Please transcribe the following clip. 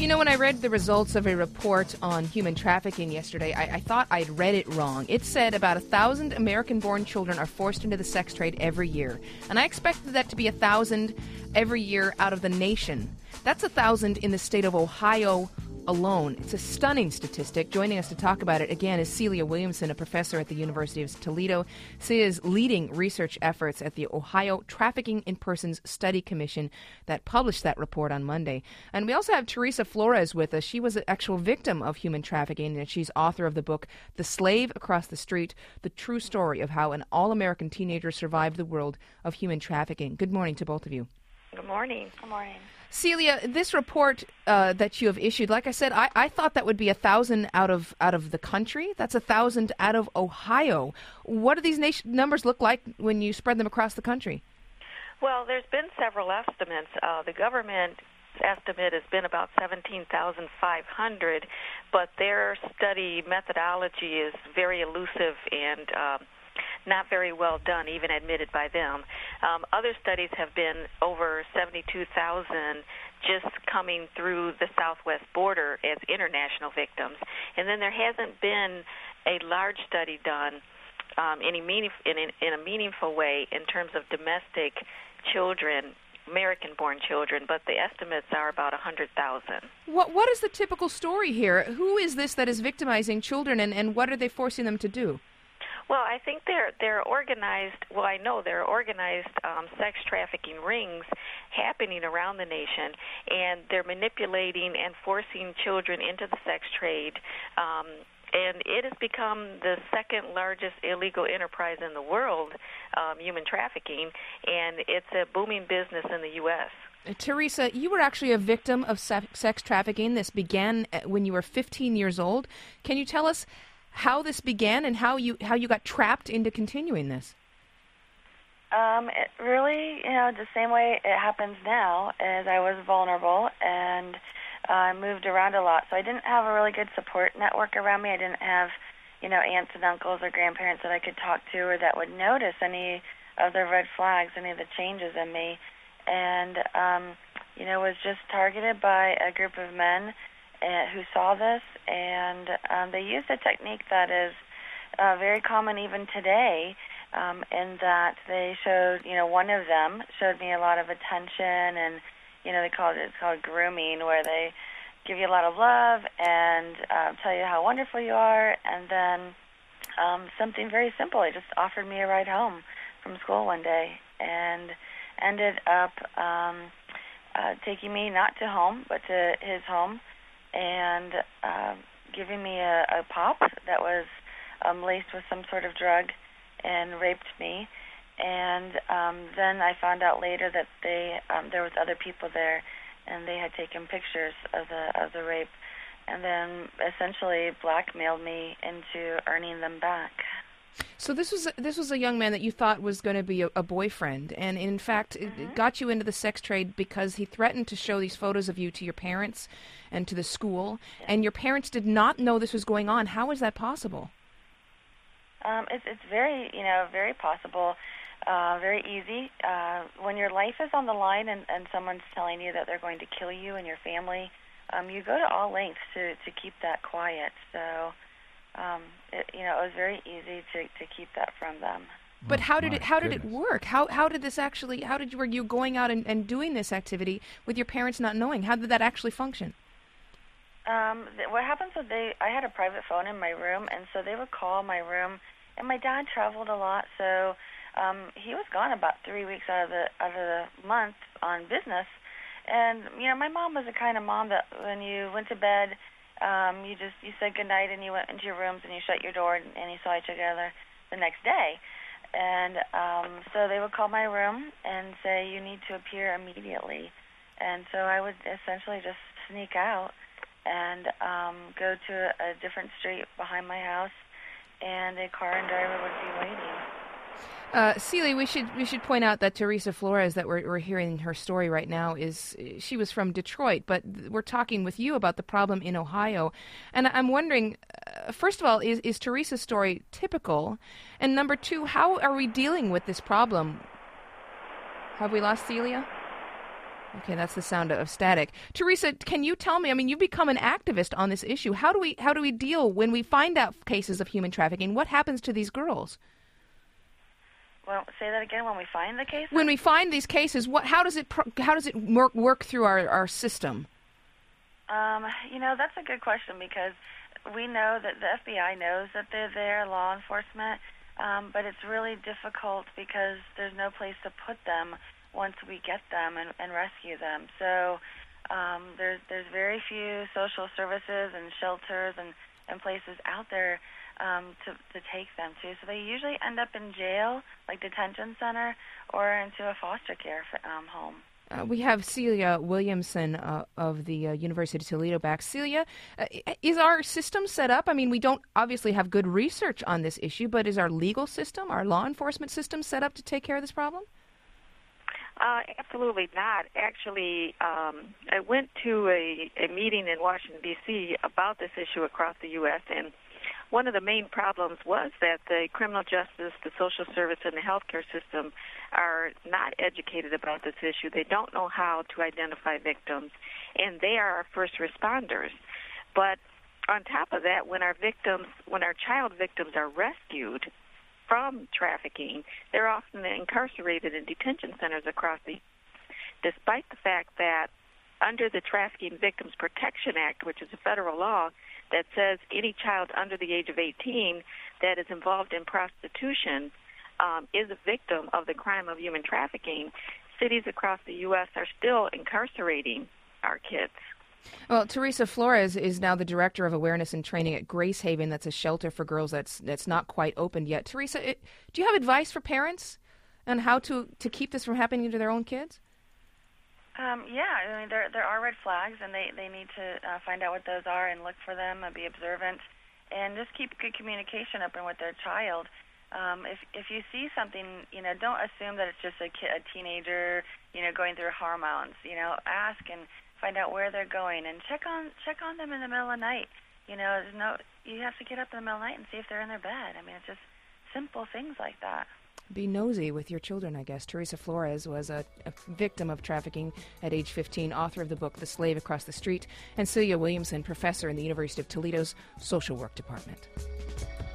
You know, when I read the results of a report on human trafficking yesterday, I thought I'd read it wrong. It said about 1,000 American-born children are forced into the sex trade every year. And I expected that to be 1,000 every year out of the nation. That's 1,000 in the state of Ohio alone. It's a stunning statistic. Joining us to talk about it again is Celia Williamson, a professor at the University of Toledo. She is leading research efforts at the Ohio Trafficking in Persons Study Commission that published that report on Monday. And we also have Teresa Flores with us. She was an actual victim of human trafficking, and she's author of the book The Slave Across the Street, the true story of how an all-American teenager survived the world of human trafficking. Good morning to both of you. Good morning. Good morning. Celia, this report that you have issued, like I said, I thought that would be 1,000 out of the country. That's 1,000 out of Ohio. What do these numbers look like when you spread them across the country? Well, there's been several estimates. The government estimate has been about 17,500, but their study methodology is very elusive and not very well done, even admitted by them. Other studies have been over 72,000 just coming through the southwest border as international victims. And then there hasn't been a large study done in a meaningful way in terms of domestic children, American-born children, but the estimates are about 100,000. What is the typical story here? Who is this that is victimizing children, and what are they forcing them to do? Well, I think they're organized. Well, I know there are organized sex trafficking rings happening around the nation, and they're manipulating and forcing children into the sex trade. And it has become the second largest illegal enterprise in the world, human trafficking, and it's a booming business in the U.S. Teresa, you were actually a victim of sex trafficking. This began when you were 15 years old. Can you tell us how this began and how you got trapped into continuing this? It really, the same way it happens now, as I was vulnerable and I moved around a lot. So I didn't have a really good support network around me. I didn't have, aunts and uncles or grandparents that I could talk to or that would notice any of the red flags, any of the changes in me. And, was just targeted by a group of men who saw this, and they used a technique that is very common even today, in that they showed, one of them showed me a lot of attention, and, it's called grooming, where they give you a lot of love and tell you how wonderful you are, and then something very simple. He just offered me a ride home from school one day, and ended up taking me not to home, but to his home, and giving me a pop that was laced with some sort of drug and raped me. And then I found out later that there was other people there, and they had taken pictures of the rape, and then essentially blackmailed me into earning them back. So this was a young man that you thought was going to be a boyfriend, and in fact, it got you into the sex trade because he threatened to show these photos of you to your parents and to the school, and your parents did not know this was going on. How is that possible? It's very, very possible, very easy. When your life is on the line and someone's telling you that they're going to kill you and your family, you go to all lengths to keep that quiet. So. It was very easy to keep that from them. But how did it work? How did this actually? Were you going out and doing this activity with your parents not knowing? How did that actually function? What happens is I had a private phone in my room, and so they would call my room. And my dad traveled a lot, so he was gone about 3 weeks out of the month on business. And my mom was the kind of mom that when you went to bed, you said goodnight and you went into your rooms and you shut your door and you saw each other the next day. And so they would call my room and say, you need to appear immediately. And so I would essentially just sneak out and go to a different street behind my house, and a car and driver would be waiting. Celia, we should point out that Teresa Flores, that we're hearing her story right now, she was from Detroit, but we're talking with you about the problem in Ohio. And I'm wondering, first of all, is Teresa's story typical? And number two, how are we dealing with this problem? Have we lost Celia? Okay, that's the sound of static. Teresa, can you tell me, I mean, you've become an activist on this issue. How do we deal when we find out cases of human trafficking? What happens to these girls? Well, say that again. When we find the cases? When we find these cases, how does it work through our system? That's a good question, because we know that the FBI knows that they're there, law enforcement, but it's really difficult because there's no place to put them once we get them and rescue them. So there's very few social services and shelters and places out there to take them to. So they usually end up in jail, like detention center, or into a foster care home. We have Celia Williamson of the University of Toledo back. Celia, is our system set up? I mean, we don't obviously have good research on this issue, but is our legal system, our law enforcement system set up to take care of this problem? Absolutely not. Actually, I went to a meeting in Washington, D.C. about this issue across the U.S., and one of the main problems was that the criminal justice, the social service, and the healthcare system are not educated about this issue. They don't know how to identify victims, and they are our first responders. But on top of that, when our child victims are rescued from trafficking, they're often incarcerated in detention centers across the U.S., despite the fact that under the Trafficking Victims Protection Act, which is a federal law that says any child under the age of 18 that is involved in prostitution is a victim of the crime of human trafficking, cities across the U.S. are still incarcerating our kids. Well, Teresa Flores is now the Director of Awareness and Training at Grace Haven. That's a shelter for girls that's not quite opened yet. Teresa, do you have advice for parents on how to keep this from happening to their own kids? Yeah, I mean, there are red flags, and they need to find out what those are and look for them and be observant, and just keep good communication open with their child. If you see something, don't assume that it's just a teenager, going through hormones. Ask and find out where they're going, and check on them in the middle of the night. You have to get up in the middle of the night and see if they're in their bed. I mean, it's just simple things like that. Be nosy with your children, I guess. Teresa Flores was a victim of trafficking at age 15, author of the book The Slave Across the Street, and Celia Williamson, professor in the University of Toledo's Social Work Department.